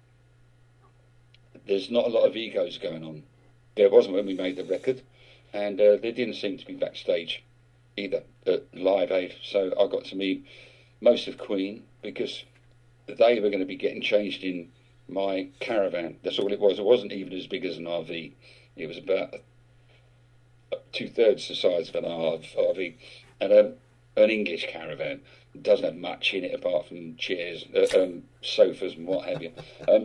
S2: there's not a lot of egos going on. There wasn't when we made the record, and uh, there didn't seem to be backstage either at Live Aid. So I got to meet most of Queen, because they were going to be getting changed in my caravan. That's all it was. It wasn't even as big as an R V. It was about two thirds the size of an R V, and um, an English caravan. It doesn't have much in it apart from chairs, uh, um, sofas, and what have you. Um,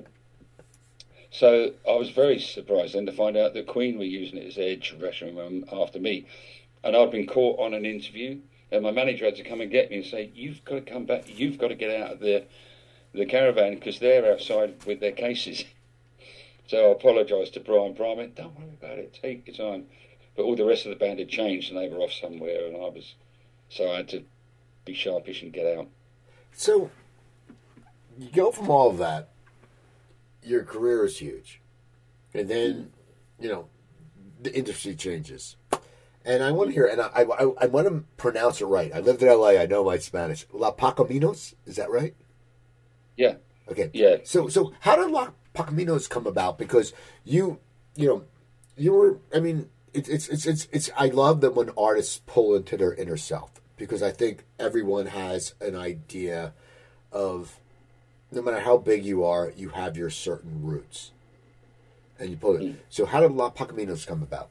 S2: so I was very surprised then to find out that Queen were using it as their dressing room after me, and I'd been caught on an interview, and my manager had to come and get me and say, "You've got to come back. You've got to get out of the the caravan, because they're outside with their cases." So I apologised to Brian. Brian went, "Don't worry about it. Take your time." But all the rest of the band had changed, and they were off somewhere, and I was, so I had to be sharpish and get out.
S1: So you go from all of that, your career is huge, and then you know the industry changes. And I want to hear, and I, I, I want to pronounce it right. I lived in L A. I know my Spanish. La Pacaminos, is that right?
S2: Yeah.
S1: Okay.
S2: Yeah.
S1: So, so how did La Pacaminos come about? Because you, you know, you were. I mean, it's it's it's it's. it's I love that when artists pull into their inner self, because I think everyone has an idea of, no matter how big you are, you have your certain roots, and you pull it. Mm. So, how did La Pacaminos come about?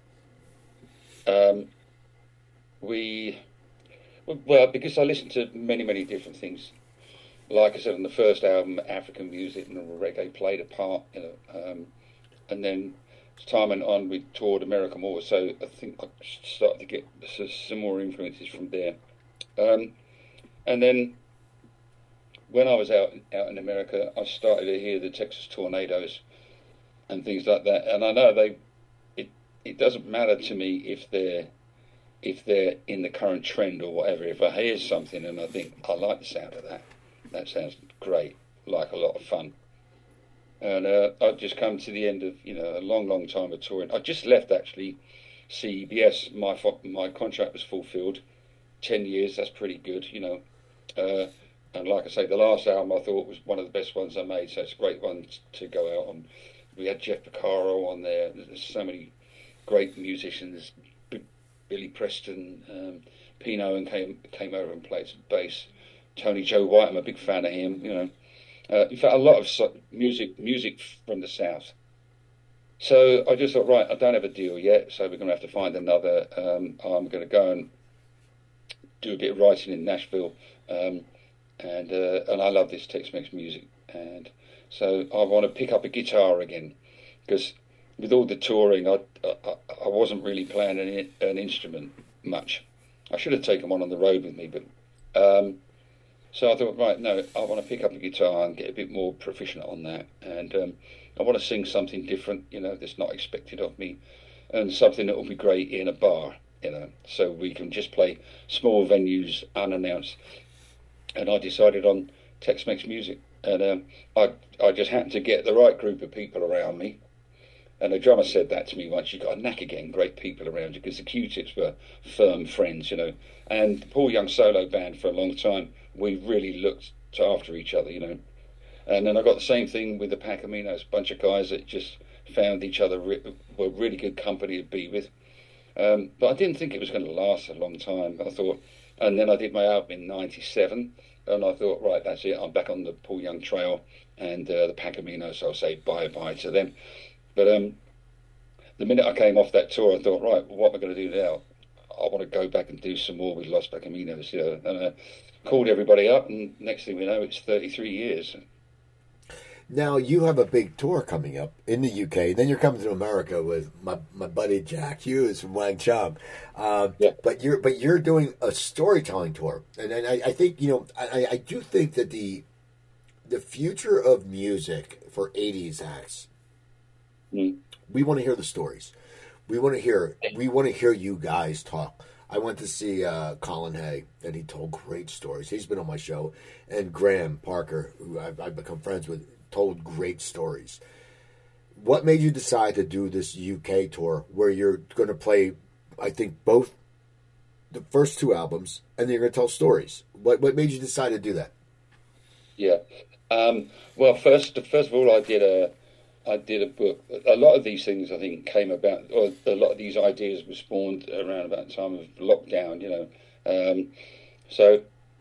S2: Um, we, well, because I listened to many, many different things. Like I said, on the first album, African music and reggae played a part, you know. Um, and then as time went on, we toured America more, so I think I started to get some more influences from there. Um, and then when I was out out in America, I started to hear the Texas Tornadoes, and things like that. And I know they, it it doesn't matter to me if they're if they're in the current trend or whatever. If I hear something and I think I like the sound of that, that sounds great, like a lot of fun. And uh, I've just come to the end of you know a long, long time of touring. I just left actually C B S. My my contract was fulfilled, ten years. That's pretty good, you know. Uh, and like I say, the last album I thought was one of the best ones I made, so it's a great one to go out on. We had Jeff Porcaro on there. There's so many great musicians. B- Billy Preston, um, Pino, and came came over and played some bass. Tony Joe White, I'm a big fan of him. You know, uh, in fact, a lot of so- music music from the South. So I just thought, right, I don't have a deal yet, so we're going to have to find another. Um, I'm going to go and do a bit of writing in Nashville, um, and uh, and I love this Tex-Mex music, and so I want to pick up a guitar again, because with all the touring, I, I I wasn't really playing an, an instrument much. I should have taken one on the road with me, but um, so I thought, right, no, I want to pick up a guitar and get a bit more proficient on that, and um, I want to sing something different, you know, that's not expected of me, and something that will be great in a bar. You know, so we can just play small venues unannounced. And I decided on Tex-Mex music, and um, I I just happened to get the right group of people around me. And the drummer said that to me once: "You got a knack of getting great people around you," because the Q-Tips were firm friends, you know. And the Paul Young solo band for a long time, we really looked after each other, you know. And then I got the same thing with the Pacaminos, a bunch of guys that just found each other re- were really good company to be with. Um, but I didn't think it was going to last a long time. I thought, and then I did my album in ninety-seven, and I thought, right, that's it. I'm back on the Paul Young trail, and uh, the Pacaminos, so I'll say bye-bye to them. But um, the minute I came off that tour, I thought, right, what am I going to do now? I want to go back and do some more with Los Pacaminos, you know. And I uh, called everybody up, and next thing we know, it's thirty-three years.
S1: Now you have a big tour coming up in the U K. Then you're coming to America with my, my buddy Jack Hughes from Wang Chung. Uh,
S2: yeah.
S1: But you're but you're doing a storytelling tour, and, and I, I think you know I, I do think that the the future of music for eighties acts.
S2: Mm.
S1: We want to hear the stories. We want to hear we want to hear you guys talk. I went to see uh, Colin Hay, and he told great stories. He's been on my show, and Graham Parker, who I've, I've become friends with, told great stories. What made you decide to do this U K tour where you're going to play, I think, both the first two albums and then you're going to tell stories? What what made you decide to do that?
S2: Yeah. Um, well, first first of all, I did a I did a book. A lot of these things, I think, came about, or a lot of these ideas were spawned around about the time of lockdown, you know. Um, so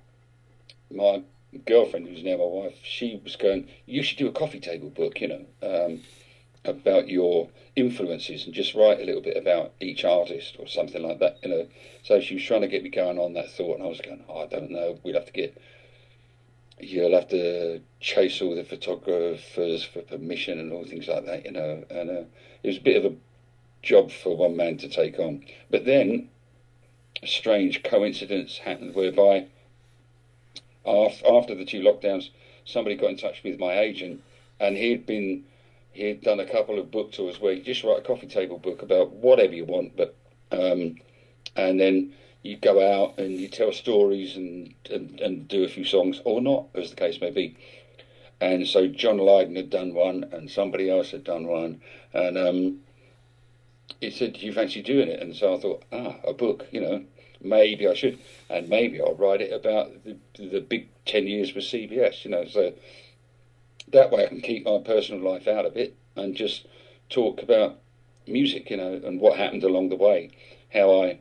S2: my girlfriend, who's now my wife, she was going, you should do a coffee table book, you know, um, about your influences and just write a little bit about each artist or something like that, you know. So she was trying to get me going on that thought, and I was going, oh, I don't know, we'd have to get, you'll have to chase all the photographers for permission and all things like that, you know. And uh, it was a bit of a job for one man to take on. But then a strange coincidence happened whereby after the two lockdowns, somebody got in touch with my agent, and he'd been he'd done a couple of book tours where you just write a coffee table book about whatever you want, but um, and then you go out and you tell stories and, and and do a few songs or not, as the case may be. And so John Lydon had done one, and somebody else had done one, and um, he said, "Do you fancy doing it?" And so I thought, ah, a book, you know. Maybe I should, and maybe I'll write it about the, the big ten years with C B S, you know, so that way I can keep my personal life out of it and just talk about music, you know, and what happened along the way, how I,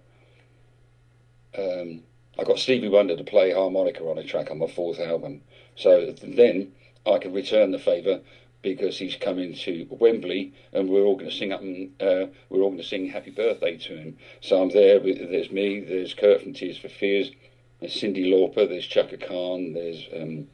S2: um, I got Stevie Wonder to play harmonica on a track on my fourth album, so then I could return the favour because he's coming to Wembley, and we're all going to sing up, and uh, we're all going to sing "Happy Birthday" to him. So I'm there. With, there's me. There's Kurt from Tears for Fears. There's Cyndi Lauper. There's Chaka Khan. There's um,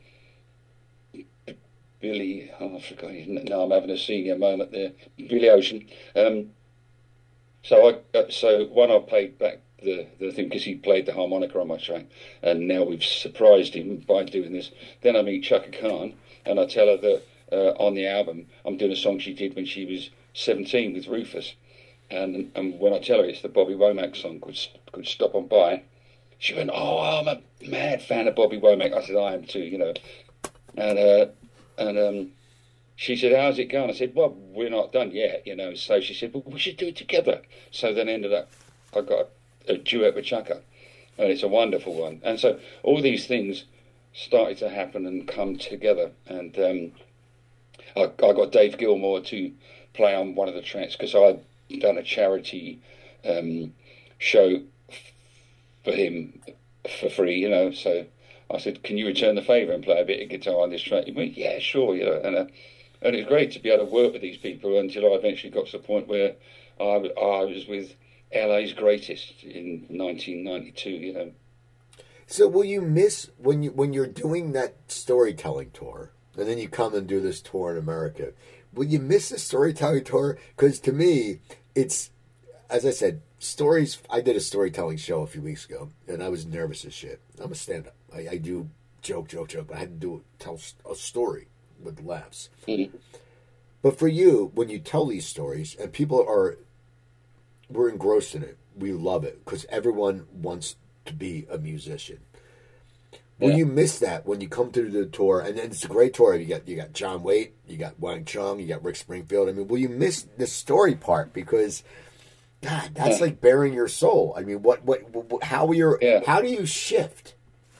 S2: Billy. Oh, I forgot. No, I'm having a senior moment there. Billy Ocean. Um, so I. Uh, so one, I played back the the thing because he played the harmonica on my track, and now we've surprised him by doing this. Then I meet Chaka Khan, and I tell her that uh, on the album, I'm doing a song she did when she was seventeen with Rufus. And and when I tell her it's the Bobby Womack song, could, could Stop On By, she went, oh, I'm a mad fan of Bobby Womack. I said, I am too, you know. And uh, and um, she said, how's it going? I said, well, we're not done yet, you know. So she said, well, we should do it together. So then ended up, I got a, a duet with Chaka, and it's a wonderful one. And so all these things started to happen and come together. And um, I, I got Dave Gilmore to play on one of the tracks because I'd done a charity um, show for him for free, you know. So I said, can you return the favour and play a bit of guitar on this track? He went, yeah, sure, you know. And, uh, and it's great to be able to work with these people until I eventually got to the point where I, I was with L A's Greatest in nineteen ninety-two, you know.
S1: So will you miss when you when you're doing that storytelling tour, and then you come and do this tour in America? Will you miss the storytelling tour? Because to me, it's, as I said, stories. I did a storytelling show a few weeks ago, and I was nervous as shit. I'm a stand-up. I, I do joke, joke, joke, but I had to do tell a story with laughs.
S2: Mm-hmm.
S1: But for you, when you tell these stories, and people are, we're engrossed in it. We love it because everyone wants to be a musician. Will yeah. you miss that when you come to the tour? And then it's a great tour. You got you got John Waite, you got Wang Chung, you got Rick Springfield. I mean, will you miss the story part because, God, that's yeah. like bearing your soul. I mean, what what, what how you yeah. how do you shift?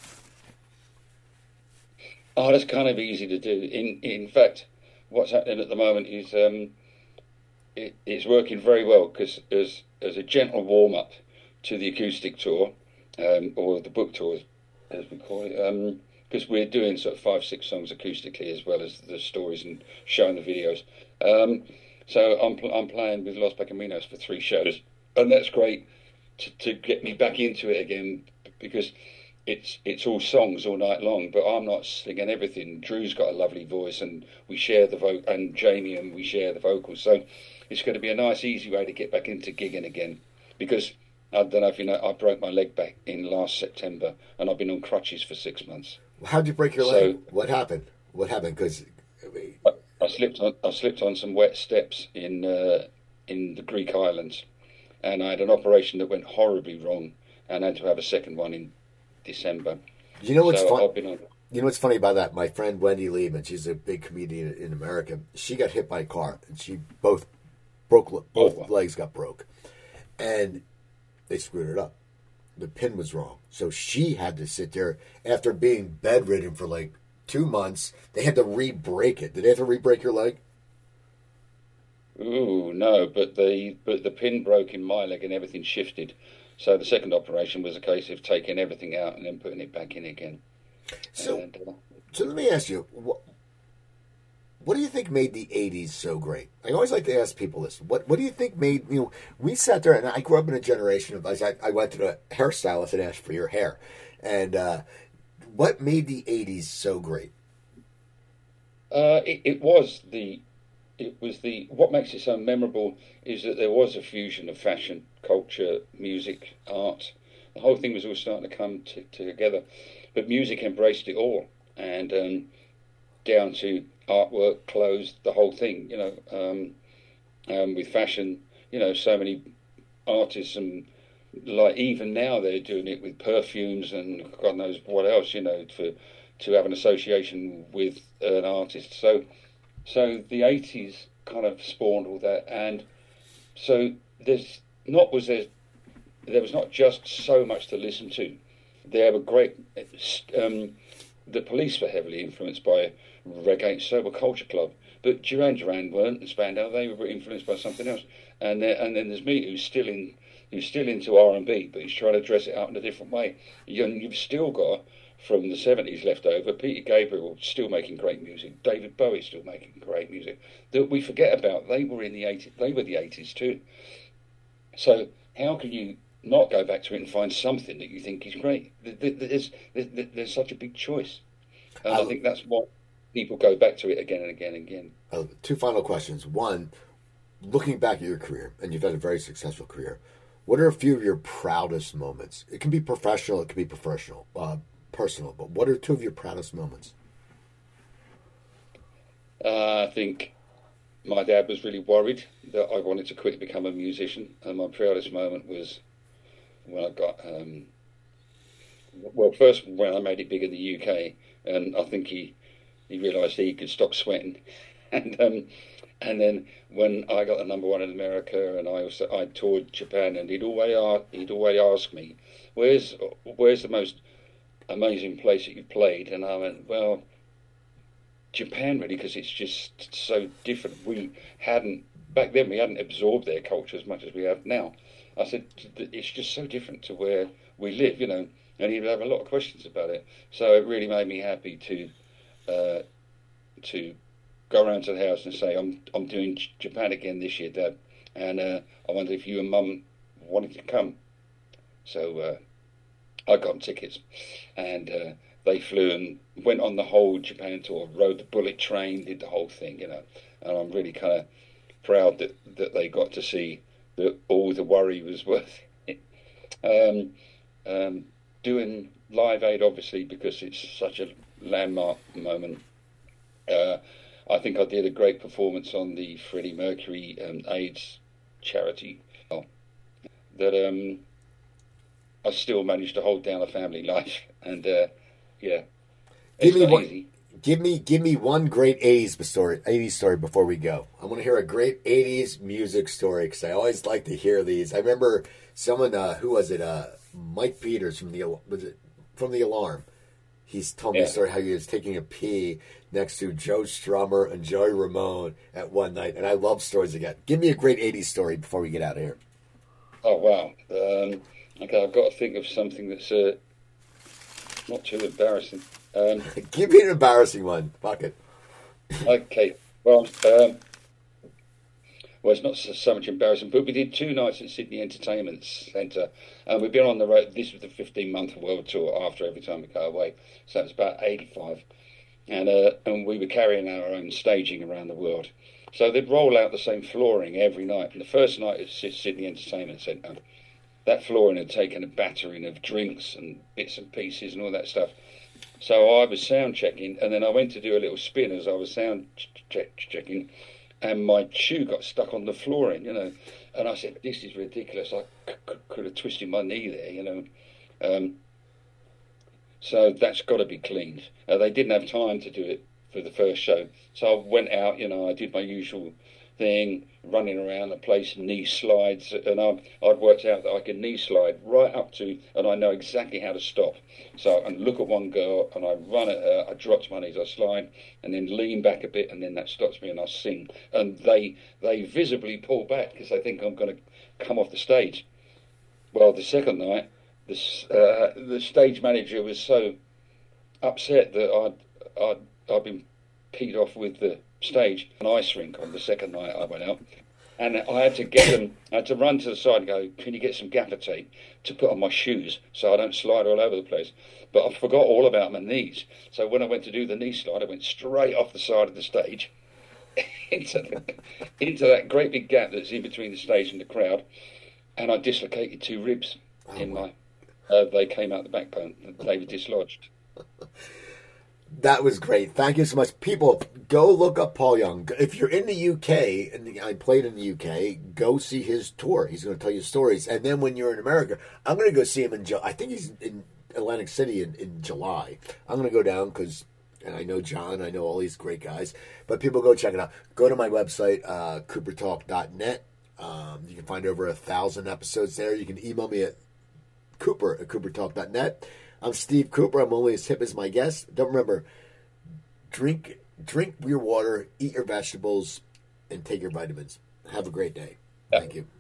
S2: Oh, that's kind of easy to do. In in fact, what's happening at the moment is um, it, it's working very well because as as a gentle warm up to the acoustic tour um, or the book tours, as we call it, because um, we're doing sort of five, six songs acoustically as well as the stories and showing the videos. Um, so I'm pl- I'm playing with Los Pecaminos for three shows, and that's great to, to get me back into it again because it's it's all songs all night long. But I'm not singing everything. Drew's got a lovely voice, and we share the vote, and Jamie and we share the vocals. So it's going to be a nice, easy way to get back into gigging again because. I don't know if you know, I broke my leg back in last September, and I've been on crutches for six months.
S1: How'd you break your
S2: so,
S1: leg? What happened? What happened? Because
S2: I, I slipped on I slipped on some wet steps in uh, in the Greek islands, and I had an operation that went horribly wrong, and I had to have a second one in December.
S1: You know what's
S2: so
S1: fun?
S2: I've been on...
S1: You know what's funny about that? My friend Wendy Liebman, she's a big comedian in America. She got hit by a car, and she both broke both oh, wow. legs got broke, and they screwed it up. The pin was wrong. So she had to sit there after being bedridden for like two months. They had to re-break it. Did they have to re-break your leg?
S2: Ooh, no, but the but the pin broke in my leg and everything shifted. So the second operation was a case of taking everything out and then putting it back in again.
S1: So,
S2: and, uh,
S1: so let me ask you, what, what do you think made the eighties so great? I always like to ask people this. What What do you think made, you know, we sat there, and I grew up in a generation of, I, I went to the hairstylist and asked for your hair. And uh, what made the eighties so great?
S2: Uh, it, it was the, it was the, what makes it so memorable is that there was a fusion of fashion, culture, music, art. The whole thing was all starting to come to, together. But music embraced it all. And um, down to artwork, clothes, the whole thing, you know, um, um, with fashion, you know, so many artists and like even now they're doing it with perfumes and God knows what else, you know, for to have an association with an artist. So, so the eighties kind of spawned all that, and so there's not was there there was not just so much to listen to. There were great. Um, the Police were heavily influenced by reggae, so were Culture Club. But Duran Duran weren't, and Spandau, they were influenced by something else. And there, and then there's me, who's still in, who's still into R and B, but he's trying to dress it out in a different way. You, you've still got, from the seventies left over, Peter Gabriel still making great music, David Bowie still making great music that we forget about. They were in the eighties, they were the eighties too. So how can you not go back to it and find something that you think is great? There's, there's, there's such a big choice. And um, I think that's what people go back to it again and again and again.
S1: Uh, two final questions. One, looking back at your career, and you've had a very successful career, what are a few of your proudest moments? It can be professional, it can be professional, uh, personal, but what are two of your proudest moments?
S2: Uh, I think my dad was really worried that I wanted to quit to become a musician, and my proudest moment was when I got, um, well, first when I made it big in the U K, and I think he he realised he could stop sweating, and um, and then when I got the number one in America, and I also I toured Japan, and he'd always he'd always ask me, "Where's where's the most amazing place that you've played?" And I went, "Well, Japan, really, because it's just so different. We hadn't back then. We hadn't absorbed their culture as much as we have now." I said, "It's just so different to where we live, you know." And he'd have a lot of questions about it. So it really made me happy to uh, to go around to the house and say, "I'm I'm doing Japan again this year, Dad, and uh, I wonder if you and Mum wanted to come." So uh, I got them tickets, and uh, they flew and went on the whole Japan tour, rode the bullet train, did the whole thing, you know. And I'm really kind of proud that, that they got to see that all the worry was worth it. Um, um, doing Live Aid, obviously, because it's such a landmark moment. Uh, I think I did a great performance on the Freddie Mercury um, AIDS charity. That um, I still managed to hold down a family life, and uh, yeah,
S1: give me one.
S2: Easy.
S1: Give me give me one great eighties story. eighties story before we go. I want to hear a great eighties music story because I always like to hear these. I remember someone uh, who was it? Uh, Mike Peters from the was it from the Alarm. He's told me
S2: Yeah.
S1: a story how he was taking a pee next to Joe Strummer and Joey Ramone at one night, and I love stories again. Give me a great eighties story before we get out of here.
S2: Oh wow! Um, okay, I've got to think of something that's uh, not too embarrassing. Um,
S1: Give me an embarrassing one. Fuck it.
S2: okay, well, um, well, it's not so, so much embarrassing, but we did two nights at Sydney Entertainment Centre, and we've been on the road. This was the fifteen-month world tour after every time we go away, so it's about eighty-five, and uh, and we were carrying our own staging around the world. So they'd roll out the same flooring every night. And the first night at Sydney Entertainment Centre, that flooring had taken a battering of drinks and bits and pieces and all that stuff. So I was sound checking, and then I went to do a little spin as I was sound check checking, and my shoe got stuck on the flooring, you know. And I said, "This is ridiculous. I c- c- could have twisted my knee there, you know." Um, so that's got to be cleaned. Uh, they didn't have time to do it for the first show. So I went out, you know, I did my usual thing, running around the place, knee slides, and I, I'd worked out that I could knee slide right up to, and I know exactly how to stop. So I look at one girl, and I run at her, I drop to my knees, I slide, and then lean back a bit, and then that stops me, and I sing. And they they visibly pull back, because they think I'm going to come off the stage. Well, the second night, this, uh, the stage manager was so upset that I'd, I'd I've been peed off with the stage, an ice rink on the second night I went out. And I had to get them, I had to run to the side and go, "Can you get some gaffer tape to put on my shoes so I don't slide all over the place?" But I forgot all about my knees. So when I went to do the knee slide, I went straight off the side of the stage into, the, into that great big gap that's in between the stage and the crowd. And I dislocated two ribs oh, in my, uh, they came out the backbone. They were dislodged.
S1: That was great. Thank you so much. People, go look up Paul Young. If you're in the U K, and I played in the U K, go see his tour. He's going to tell you stories. And then when you're in America, I'm going to go see him in July. I think he's in Atlantic City in, in July. I'm going to go down because, and I know John, I know all these great guys. But people go check it out. Go to my website, uh, cooper talk dot net. Um, you can find over a thousand episodes there. You can email me at cooper at cooper talk dot net. I'm Steve Cooper. I'm only as hip as my guest. Don't remember, drink drink your water, eat your vegetables, and take your vitamins. Have a great day. Thank you.